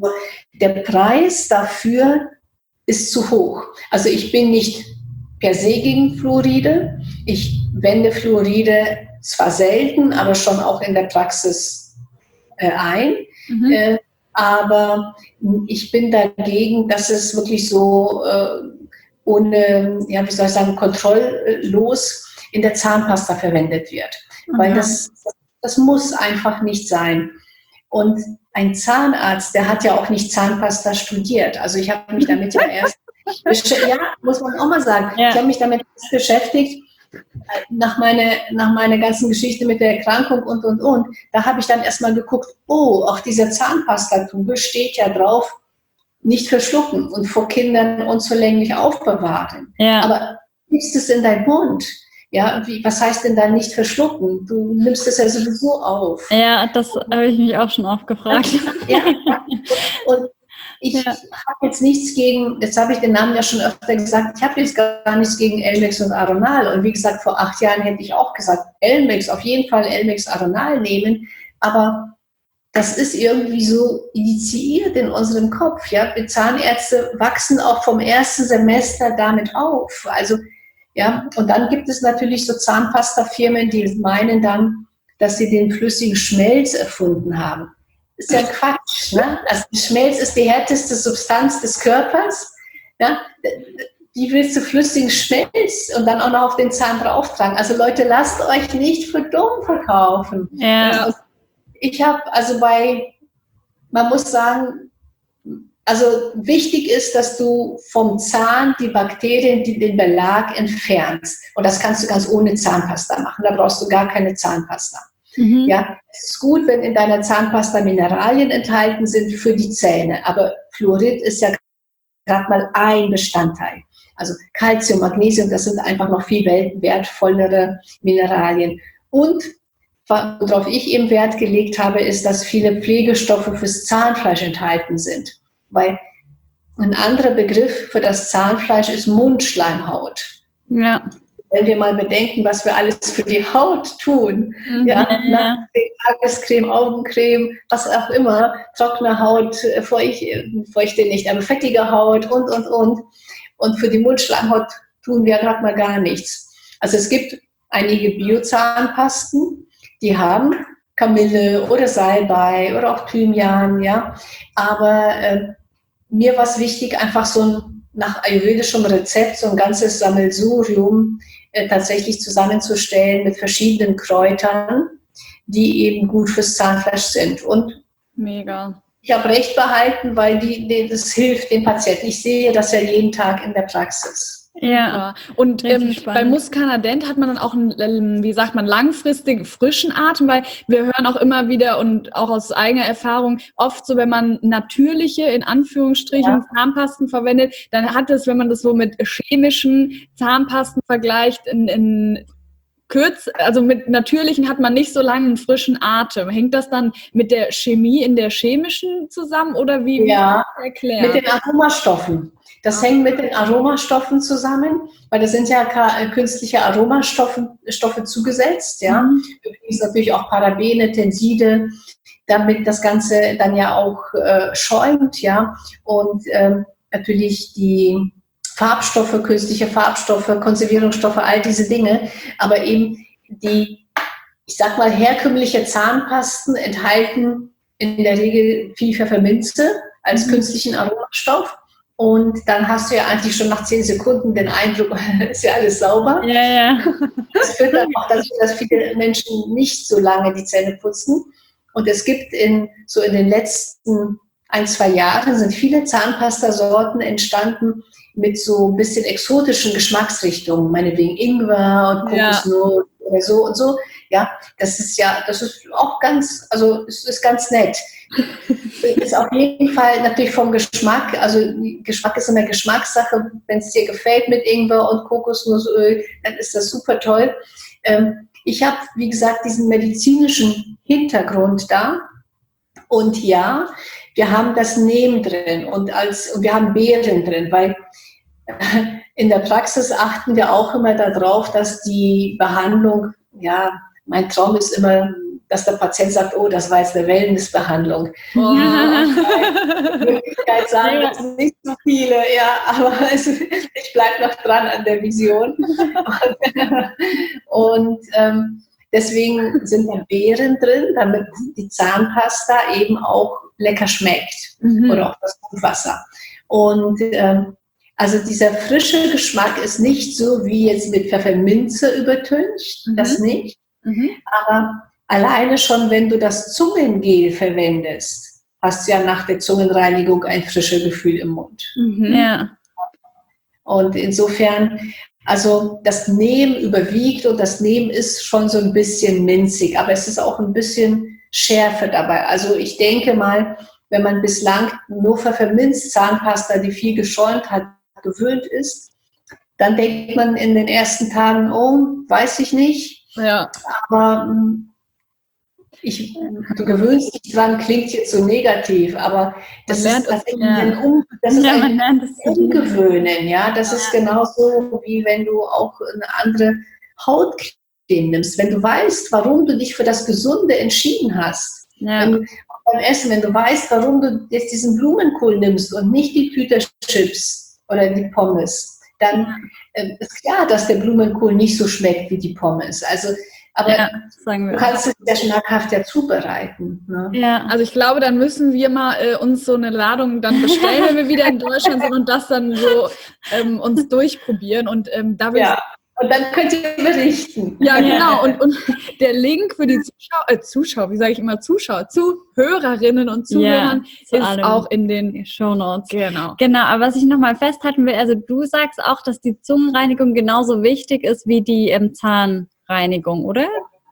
Der Preis dafür ist zu hoch. Also ich bin nicht per se gegen Fluoride. Ich wende Fluoride zwar selten, aber schon auch in der Praxis äh, ein. Mhm. Äh, aber ich bin dagegen, dass es wirklich so äh, ohne, ja, wie soll ich sagen, kontrolllos in der Zahnpasta verwendet wird. Mhm. Weil das, das muss einfach nicht sein. Und ein Zahnarzt, der hat ja auch nicht Zahnpasta studiert. Also ich habe mich damit ja erst, ja, muss man auch mal sagen, ja. ich habe mich damit beschäftigt, nach meiner, nach meiner ganzen Geschichte mit der Erkrankung und, und, und. Da habe ich dann erstmal geguckt, oh, auf dieser Zahnpastatube steht ja drauf, nicht verschlucken und vor Kindern unzulänglich aufbewahren. Ja. Aber nimmst es in deinen Mund. Ja, wie, was heißt denn da nicht verschlucken? Du nimmst es ja sowieso auf. Ja, das habe ich mich auch schon oft gefragt. Ja, und ich ja. habe jetzt nichts gegen, jetzt habe ich den Namen ja schon öfter gesagt, ich habe jetzt gar nichts gegen Elmex und Aronal. Und wie gesagt, vor acht Jahren hätte ich auch gesagt, Elmex, auf jeden Fall Elmex Aronal nehmen. Aber das ist irgendwie so initiiert in unserem Kopf. Ja? Wir Zahnärzte wachsen auch vom ersten Semester damit auf. Also, ja, und dann gibt es natürlich so Zahnpasta-Firmen, die meinen dann, dass sie den flüssigen Schmelz erfunden haben. Das ist ja Quatsch. Ne? Also Schmelz ist die härteste Substanz des Körpers. Ja? die willst du flüssigen Schmelz und dann auch noch auf den Zahn drauftragen. Also Leute, lasst euch nicht für dumm verkaufen. Ja. Und ich habe also bei, man muss sagen, also wichtig ist, dass du vom Zahn die Bakterien, die den Belag entfernst. Und das kannst du ganz ohne Zahnpasta machen. Da brauchst du gar keine Zahnpasta. Mhm. Ja, es ist gut, wenn in deiner Zahnpasta Mineralien enthalten sind für die Zähne. Aber Fluorid ist ja gerade mal ein Bestandteil. Also Calcium, Magnesium, das sind einfach noch viel wertvollere Mineralien. Und worauf ich eben Wert gelegt habe, ist, dass viele Pflegestoffe fürs Zahnfleisch enthalten sind. Weil ein anderer Begriff für das Zahnfleisch ist Mundschleimhaut. Ja. Wenn wir mal bedenken, was wir alles für die Haut tun, mhm. ja, ja. Tagescreme, Augencreme, was auch immer, trockene Haut, feuchte, feuchte nicht, aber fettige Haut und, und, und. Und für die Mundschleimhaut tun wir gerade mal gar nichts. Also es gibt einige Biozahnpasten, die haben Kamille oder Salbei oder auch Thymian, ja. Aber äh, mir war es wichtig, einfach so ein nach ayurvedischem Rezept so ein ganzes Sammelsurium äh, tatsächlich zusammenzustellen mit verschiedenen Kräutern, die eben gut fürs Zahnfleisch sind. Und mega. Ich habe recht behalten, weil die, die, das hilft den Patienten. Ich sehe das ja jeden Tag in der Praxis. Ja, und ähm, bei Muscanadent hat man dann auch einen, wie sagt man, langfristigen, frischen Atem, weil wir hören auch immer wieder und auch aus eigener Erfahrung oft so, wenn man natürliche, in Anführungsstrichen, ja. Zahnpasten verwendet, dann hat es, wenn man das so mit chemischen Zahnpasten vergleicht, in, in Kürz, also mit natürlichen hat man nicht so lange einen frischen Atem. Hängt das dann mit der Chemie in der chemischen zusammen oder wie? Ja, wie erklären? Mit den Aromastoffen. Das hängt mit den Aromastoffen zusammen, weil da sind ja künstliche Aromastoffe Stoffe zugesetzt. Ja, mhm. Übrigens natürlich auch Parabene, Tenside, damit das Ganze dann ja auch äh, schäumt. Ja, und ähm, natürlich die Farbstoffe, künstliche Farbstoffe, Konservierungsstoffe, all diese Dinge. Aber eben die, ich sag mal, herkömmliche Zahnpasten enthalten in der Regel viel Pfefferminze als mhm. künstlichen Aromastoff. Und dann hast du ja eigentlich schon nach zehn Sekunden den Eindruck, ist ja alles sauber. Ja, ja. Das führt dann auch dazu, dass viele Menschen nicht so lange die Zähne putzen. Und es gibt in, so in den letzten ein, zwei Jahren sind viele Zahnpastasorten entstanden mit so ein bisschen exotischen Geschmacksrichtungen, meinetwegen Ingwer und Kokosnuss ja. oder so und so. Ja, das ist ja, das ist auch ganz, also es ist ganz nett. Ist auf jeden Fall natürlich vom Geschmack, also Geschmack ist immer Geschmackssache. Wenn es dir gefällt mit Ingwer und Kokosnussöl, dann ist das super toll. Ähm, ich habe, wie gesagt, diesen medizinischen Hintergrund da. Und ja, wir haben das Neem drin und, als, und wir haben Beeren drin, weil in der Praxis achten wir auch immer darauf, dass die Behandlung, ja, mein Traum ist immer, dass der Patient sagt, oh, das war jetzt eine Wellnessbehandlung. Oh. In Wirklichkeit sagen das nicht so viele, ja, aber es, ich bleibe noch dran an der Vision. Und ähm, deswegen sind da Beeren drin, damit die Zahnpasta eben auch lecker schmeckt. Mhm. Oder auch das Wasser. Und ähm, also dieser frische Geschmack ist nicht so wie jetzt mit Pfefferminze übertüncht, mhm. das nicht. Mhm. Aber alleine schon, wenn du das Zungengel verwendest, hast du ja nach der Zungenreinigung ein frisches Gefühl im Mund. Mhm. Ja. Und insofern, also das Neem überwiegt und das Neem ist schon so ein bisschen minzig, aber es ist auch ein bisschen Schärfe dabei. Also ich denke mal, wenn man bislang nur Pfefferminz-Zahnpasta, die viel geschäumt hat, gewöhnt ist, dann denkt man in den ersten Tagen, oh, weiß ich nicht. Ja. Aber ich, du gewöhnst dich dran, klingt jetzt so negativ, aber das ist tatsächlich ja. ein, um, das ist ja, ein Umgewöhnen. Ja? Das ja. ist genauso, wie wenn du auch eine andere Hautcreme nimmst. Wenn du weißt, warum du dich für das Gesunde entschieden hast, ja. wenn, beim Essen, wenn du weißt, warum du jetzt diesen Blumenkohl nimmst und nicht die Tüterchips oder die Pommes, dann äh, ist klar, dass der Blumenkohl nicht so schmeckt wie die Pommes. Also Aber ja, sagen wir du kannst es ja schmackhafter zubereiten. Ne? Ja, also ich glaube, dann müssen wir mal äh, uns so eine Ladung dann bestellen, wenn wir wieder in Deutschland sind und das dann so ähm, uns durchprobieren. Und ähm, da will ja. Und dann könnt ihr berichten. Ja, genau. Und, und der Link für die Zuschauer, äh, Zuschauer, wie sage ich immer, Zuschauer, Zuhörerinnen und Zuhörern ja, ist auch in den Shownotes. Genau. Genau, aber was ich nochmal festhalten will, also du sagst auch, dass die Zungenreinigung genauso wichtig ist wie die ähm, Zahnreinigung, oder?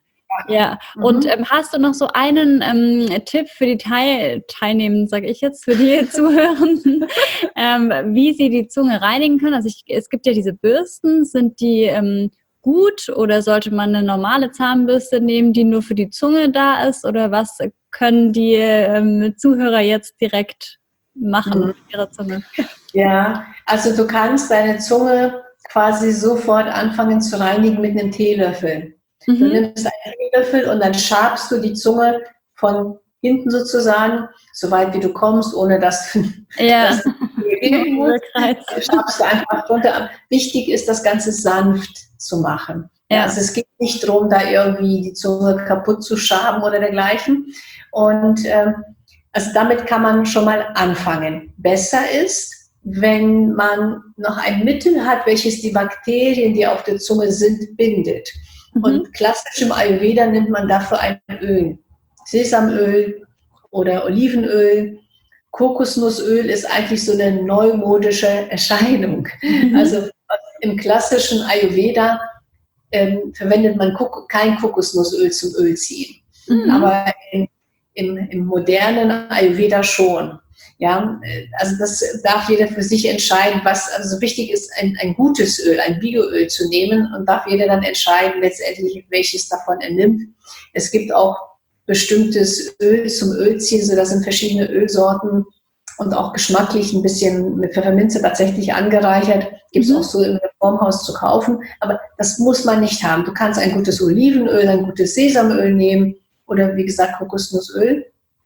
Ja, mhm. Und ähm, hast du noch so einen ähm, Tipp für die Teil Teilnehmenden, sage ich jetzt, für die Zuhörenden, ähm, wie sie die Zunge reinigen können? Also ich, es gibt ja diese Bürsten, sind die ähm, gut oder sollte man eine normale Zahnbürste nehmen, die nur für die Zunge da ist? Oder was können die ähm, Zuhörer jetzt direkt machen mhm. mit ihrer Zunge? Ja, also du kannst deine Zunge quasi sofort anfangen zu reinigen mit einem Teelöffel. Mhm. Du nimmst einen Teelöffel und dann schabst du die Zunge von hinten sozusagen, so weit wie du kommst, ohne dass du ja. dass du musst. Dann schabst du einfach drunter ab. Wichtig ist, das Ganze sanft zu machen. Ja. Also es geht nicht darum, da irgendwie die Zunge kaputt zu schaben oder dergleichen. Und ähm, also damit kann man schon mal anfangen. Besser ist, wenn man noch ein Mittel hat, welches die Bakterien, die auf der Zunge sind, bindet. Mhm. Und klassisch im Ayurveda nimmt man dafür ein Öl. Sesamöl oder Olivenöl. Kokosnussöl ist eigentlich so eine neumodische Erscheinung. Mhm. Also im klassischen Ayurveda ähm, verwendet man Kok- kein Kokosnussöl zum Ölziehen. Mhm. Aber in, im, im modernen Ayurveda schon. Ja, also das darf jeder für sich entscheiden, was also wichtig ist, ein, ein gutes Öl, ein Bioöl zu nehmen und darf jeder dann entscheiden, letztendlich welches davon er nimmt. Es gibt auch bestimmtes Öl zum Ölziehen, so das sind verschiedene Ölsorten und auch geschmacklich ein bisschen mit Pfefferminze tatsächlich angereichert. Gibt es mhm. auch so im Reformhaus zu kaufen, aber das muss man nicht haben. Du kannst ein gutes Olivenöl, ein gutes Sesamöl nehmen oder wie gesagt Kokosnussöl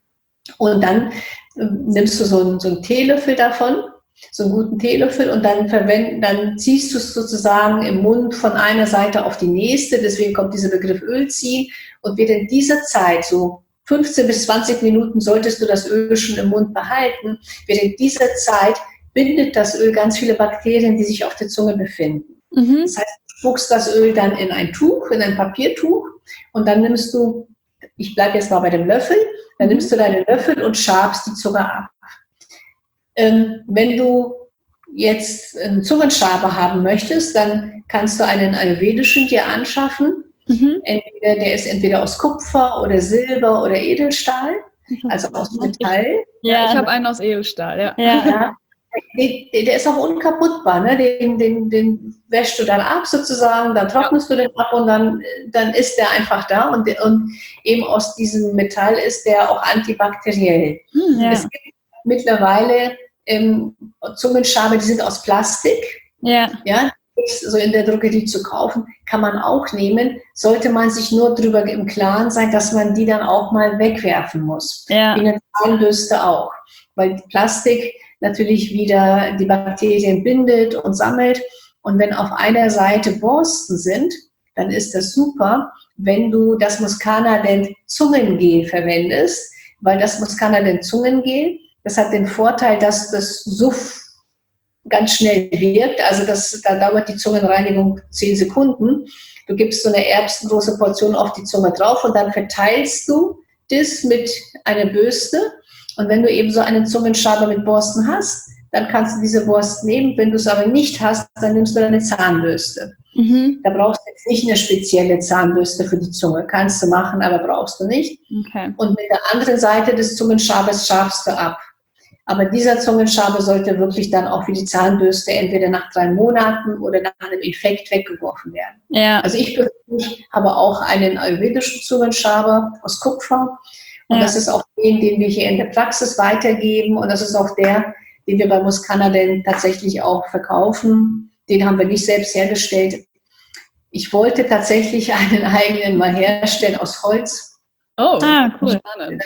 und dann nimmst du so einen, so einen Teelöffel davon, so einen guten Teelöffel und dann verwenden, dann ziehst du es sozusagen im Mund von einer Seite auf die nächste, deswegen kommt dieser Begriff Öl ziehen und während dieser Zeit, so fünfzehn bis zwanzig Minuten solltest du das Öl schon im Mund behalten, während dieser Zeit bindet das Öl ganz viele Bakterien, die sich auf der Zunge befinden. Mhm. Das heißt, du spuckst das Öl dann in ein Tuch, in ein Papiertuch und dann nimmst du, ich bleibe jetzt mal bei dem Löffel, dann nimmst du deinen Löffel und schabst die Zunge ab. Ähm, wenn du jetzt einen Zungenschaber haben möchtest, dann kannst du einen ayurvedischen dir anschaffen. Mhm. Entweder, der ist entweder aus Kupfer oder Silber oder Edelstahl, also aus Metall. Ja, ich habe einen aus Edelstahl, ja. ja. ja. Der, der ist auch unkaputtbar, ne? den, den, den wäschst du dann ab sozusagen, dann trocknest ja. du den ab und dann, dann ist der einfach da und, und eben aus diesem Metall ist der auch antibakteriell. Ja. Es gibt mittlerweile ähm, Zungenschaber, die sind aus Plastik, ja. Ja, so in der Drogerie zu kaufen, kann man auch nehmen, sollte man sich nur darüber im Klaren sein, dass man die dann auch mal wegwerfen muss. Ja. Wie eine Zahnbürste auch, weil Plastik natürlich wieder die Bakterien bindet und sammelt. Und wenn auf einer Seite Borsten sind, dann ist das super, wenn du das Muscana-Dent Zungengel verwendest, weil das Muscana-Dent Zungengel, das hat den Vorteil, dass das so ganz schnell wirkt. Also das, da dauert die Zungenreinigung zehn Sekunden. Du gibst so eine erbsengroße Portion auf die Zunge drauf und dann verteilst du das mit einer Bürste. Und wenn du eben so einen Zungenschaber mit Borsten hast, dann kannst du diese Borsten nehmen. Wenn du es aber nicht hast, dann nimmst du eine Zahnbürste. Mhm. Da brauchst du jetzt nicht eine spezielle Zahnbürste für die Zunge. Kannst du machen, aber brauchst du nicht. Okay. Und mit der anderen Seite des Zungenschabers schabst du ab. Aber dieser Zungenschaber sollte wirklich dann auch wie die Zahnbürste entweder nach drei Monaten oder nach einem Infekt weggeworfen werden. Ja. Also ich persönlich habe auch einen ayurvedischen Zungenschaber aus Kupfer. Und ja. das ist auch den, den wir hier in der Praxis weitergeben. Und das ist auch der, den wir bei Muscana-Dent tatsächlich auch verkaufen. Den haben wir nicht selbst hergestellt. Ich wollte tatsächlich einen eigenen mal herstellen aus Holz. Oh, ah, cool. Spannend.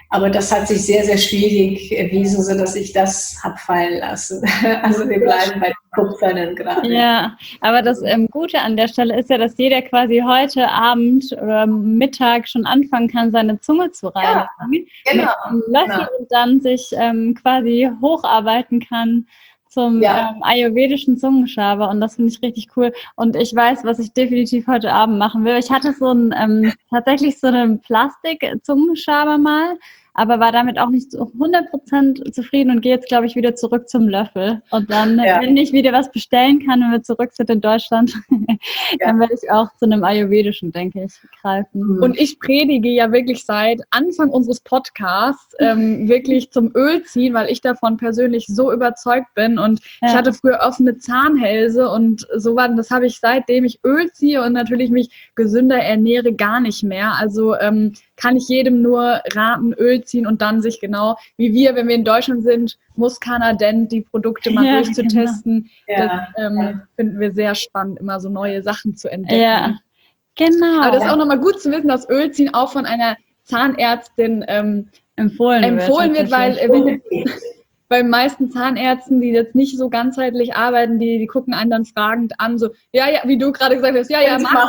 Aber das hat sich sehr, sehr schwierig erwiesen, sodass ich das habe fallen lassen. Also wir bleiben bei den Kupfernen gerade. Ja, aber das ähm, Gute an der Stelle ist ja, dass jeder quasi heute Abend oder Mittag schon anfangen kann, seine Zunge zu reinigen. Ja, genau. Mit einem Löffel genau. und dann sich ähm, quasi hocharbeiten kann zum Ja. ähm, ayurvedischen Zungenschaber. Und das finde ich richtig cool. Und ich weiß, was ich definitiv heute Abend machen will. Ich hatte so ein, ähm, tatsächlich so einen Plastik-Zungenschaber mal, aber war damit auch nicht zu hundert Prozent zufrieden und gehe jetzt, glaube ich, wieder zurück zum Löffel. Und dann, Ja. wenn ich wieder was bestellen kann, wenn wir zurück sind in Deutschland, ja. dann werde ich auch zu einem ayurvedischen, denke ich, greifen. Und ich predige ja wirklich seit Anfang unseres Podcasts ähm, wirklich zum Ölziehen, weil ich davon persönlich so überzeugt bin. Und Ja. ich hatte früher offene Zahnhälse und so war, das habe ich seitdem ich Öl ziehe und natürlich mich gesünder ernähre gar nicht mehr. Also ähm, kann ich jedem nur raten, Öl ziehen und dann sich genau, wie wir, wenn wir in Deutschland sind, Muscanadent, die Produkte mal Ja, durchzutesten. genau. Das ähm, Ja. finden wir sehr spannend, immer so neue Sachen zu entdecken. Ja, genau. Aber das ist auch nochmal gut zu wissen, dass Ölziehen auch von einer Zahnärztin ähm, empfohlen, empfohlen wird, weil, äh, wenn, Unbedingt. bei den meisten Zahnärzten, die jetzt nicht so ganzheitlich arbeiten, die, die gucken einen dann fragend an, so, ja, ja, wie du gerade gesagt hast, ja, ja, mach.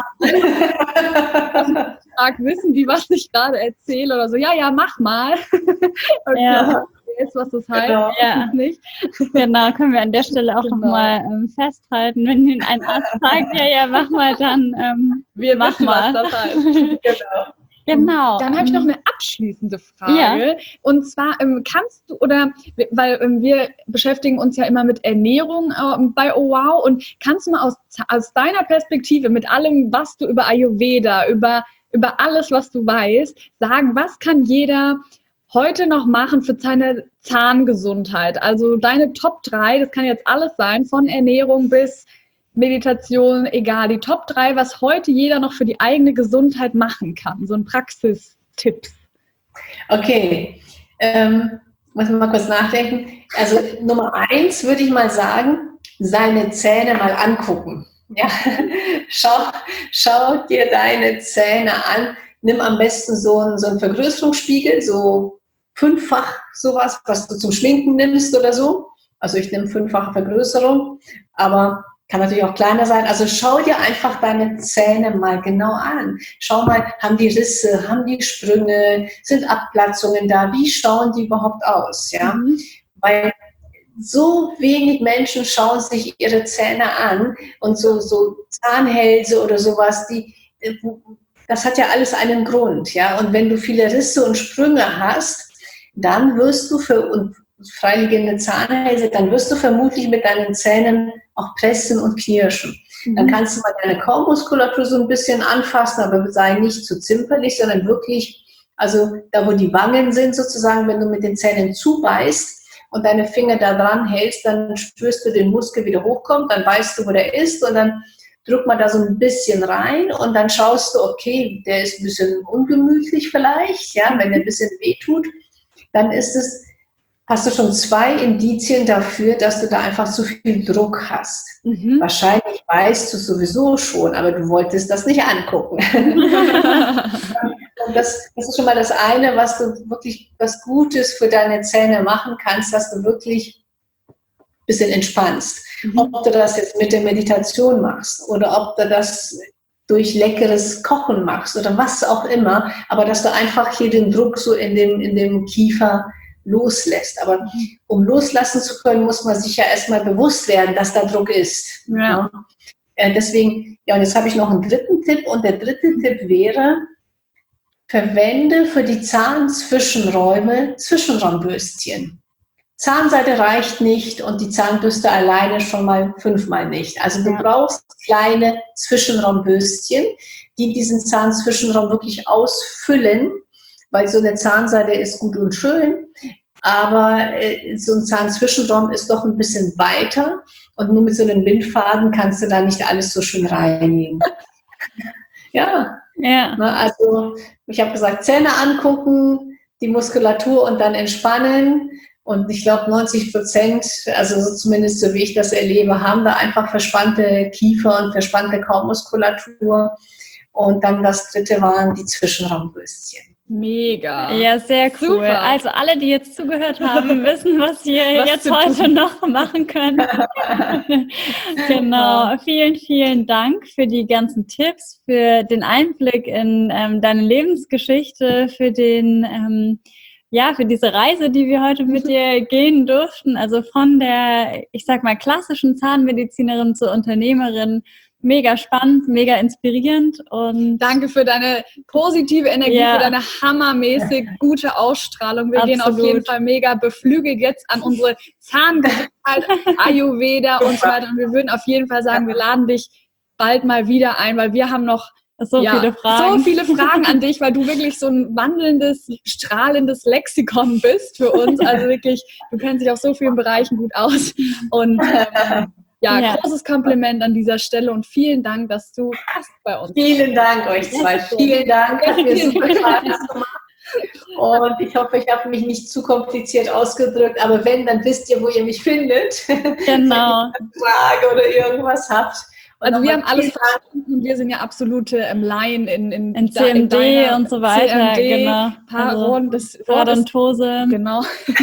Frag, wissen die, was ich gerade erzähle oder so, ja, ja, mach mal. Okay, Ja. jetzt, was das heißt, Genau. Ja. ist nicht. Genau, können wir an der Stelle auch Genau. nochmal ähm, festhalten. Wenn Ihnen ein Arzt sagt, ja, ja, mach mal, dann ähm, Wir mach wissen, mal. was das heißt. Genau. Genau. Dann habe ich noch eine abschließende Frage. Ja. Und zwar, ähm, kannst du, oder, weil ähm, wir beschäftigen uns ja immer mit Ernährung ähm, bei Oh Wow, und kannst du mal aus, aus deiner Perspektive, mit allem, was du über Ayurveda, über, über alles, was du weißt, sagen, was kann jeder heute noch machen für seine Zahngesundheit? Also deine Top drei, das kann jetzt alles sein, von Ernährung bis Meditation, egal, die Top drei, was heute jeder noch für die eigene Gesundheit machen kann. So ein Praxistipps. Okay, ähm, muss man mal kurz nachdenken. Also Nummer eins würde ich mal sagen, seine Zähne mal angucken. Ja? Schau, schau dir deine Zähne an. Nimm am besten so einen, so einen Vergrößerungsspiegel, so fünffach sowas, was du zum Schminken nimmst oder so. Also ich nehme fünffache Vergrößerung, aber kann natürlich auch kleiner sein. Also schau dir einfach deine Zähne mal genau an. Schau mal, haben die Risse, haben die Sprünge, sind Abplatzungen da? Wie schauen die überhaupt aus? Ja, Mhm. weil so wenig Menschen schauen sich ihre Zähne an und so, so Zahnhälse oder sowas, die, das hat ja alles einen Grund. Ja, und wenn du viele Risse und Sprünge hast, dann wirst du für, und freiliegende Zahnhälse, dann wirst du vermutlich mit deinen Zähnen auch pressen und knirschen. Mhm. Dann kannst du mal deine Kaumuskulatur so ein bisschen anfassen, aber sei nicht zu zimperlich, sondern wirklich, also da wo die Wangen sind sozusagen, wenn du mit den Zähnen zubeißt und deine Finger da dran hältst, dann spürst du den Muskel wieder hochkommt, dann weißt du, wo der ist und dann drück mal da so ein bisschen rein und dann schaust du, okay, der ist ein bisschen ungemütlich vielleicht, ja, wenn der ein bisschen wehtut, dann ist es, hast du schon zwei Indizien dafür, dass du da einfach zu viel Druck hast. Mhm. Wahrscheinlich weißt du sowieso schon, aber du wolltest das nicht angucken. Und das, das ist schon mal das eine, was du wirklich was Gutes für deine Zähne machen kannst, dass du wirklich ein bisschen entspannst. Mhm. Ob du das jetzt mit der Meditation machst oder ob du das durch leckeres Kochen machst oder was auch immer, aber dass du einfach hier den Druck so in dem, in dem Kiefer loslässt. Aber um loslassen zu können, muss man sich ja erstmal bewusst werden, dass da Druck ist. Ja. Ja, deswegen, ja, und jetzt habe ich noch einen dritten Tipp und der dritte Tipp wäre, verwende für die Zahnzwischenräume Zwischenraumbürstchen. Zahnseide reicht nicht und die Zahnbürste alleine schon mal fünfmal nicht. Also du ja. brauchst kleine Zwischenraumbürstchen, die diesen Zahnzwischenraum wirklich ausfüllen, weil so eine Zahnseide ist gut und schön, aber äh, so ein Zahnzwischenraum ist doch ein bisschen weiter und nur mit so einem Bindfaden kannst du da nicht alles so schön reinigen. Ja, ja. Ne, also ich habe gesagt, Zähne angucken, die Muskulatur und dann entspannen. Und ich glaube, neunzig Prozent, also so zumindest so wie ich das erlebe, haben da einfach verspannte Kiefer und verspannte Kaumuskulatur. Und dann das dritte waren die Zwischenraumbürstchen. Mega. Ja, sehr cool. Super. Also alle, die jetzt zugehört haben, wissen, was wir Was jetzt zu heute tun. noch machen können. Genau. Vielen, vielen Dank für die ganzen Tipps, für den Einblick in ähm, deine Lebensgeschichte, für den, ähm, ja, für diese Reise, die wir heute mit dir gehen durften. Also von der, ich sag mal, klassischen Zahnmedizinerin zur Unternehmerin. Mega spannend, mega inspirierend und Danke für deine positive Energie, Ja. für deine hammermäßig gute Ausstrahlung. Wir gehen auf Absolut. jeden Fall mega beflügelt jetzt an unsere Zahngesundheit, Ayurveda und so weiter. Und wir würden auf jeden Fall sagen, wir laden dich bald mal wieder ein, weil wir haben noch so ja, viele Fragen. so viele Fragen an dich, weil du wirklich so ein wandelndes, strahlendes Lexikon bist für uns. Also wirklich, du kennst dich auf so vielen Bereichen gut aus. Und ähm, ja, Ja. großes Kompliment an dieser Stelle und vielen Dank, dass du Gast bei uns bist. Vielen Dank euch zwei. Vielen Dank. Hat mir super Spaß gemacht. Und ich hoffe, ich habe mich nicht zu kompliziert ausgedrückt. Aber wenn, dann wisst ihr, wo ihr mich findet. Genau. Wenn ihr eine Frage oder irgendwas habt. Und Also wir haben nochmal alles vielen Dank. verstanden und wir sind ja absolute ähm, Laien in, in, In da- C M D deiner und so weiter, C M D, genau. Paron, das Wort ist, Parodontose. genau.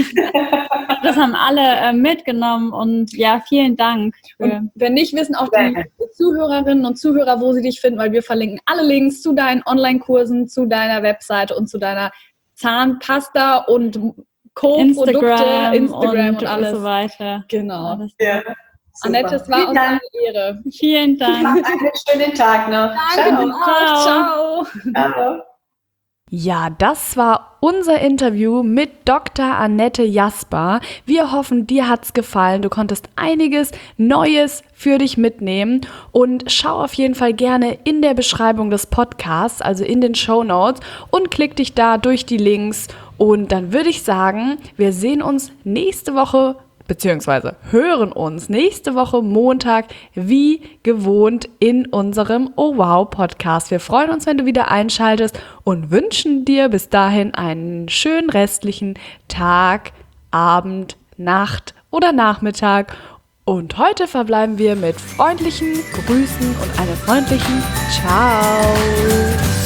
Das haben alle äh, mitgenommen und ja, vielen Dank. Für, Und wenn nicht, wissen auch Gerne. die Zuhörerinnen und Zuhörer, wo sie dich finden, weil wir verlinken alle Links zu deinen Online-Kursen, zu deiner Webseite und zu deiner Zahnpasta und Co-Produkte, Instagram, Instagram und, und alles. so weiter. Genau. Alles. Ja, super. Annette, es war Vielen uns Dank. eine Ehre. Vielen Dank. Habt einen schönen Tag noch. Danke dir Ciao. auch. Ciao. Ciao. Ja, das war unser Interview mit Doktor Annette Jasper. Wir hoffen, dir hat's gefallen. Du konntest einiges Neues für dich mitnehmen und schau auf jeden Fall gerne in der Beschreibung des Podcasts, also in den Shownotes, und klick dich da durch die Links. Und dann würde ich sagen, wir sehen uns nächste Woche beziehungsweise hören uns nächste Woche Montag wie gewohnt in unserem Oh Wow Podcast. Wir freuen uns, wenn du wieder einschaltest und wünschen dir bis dahin einen schönen restlichen Tag, Abend, Nacht oder Nachmittag. Und heute verbleiben wir mit freundlichen Grüßen und einem freundlichen Ciao.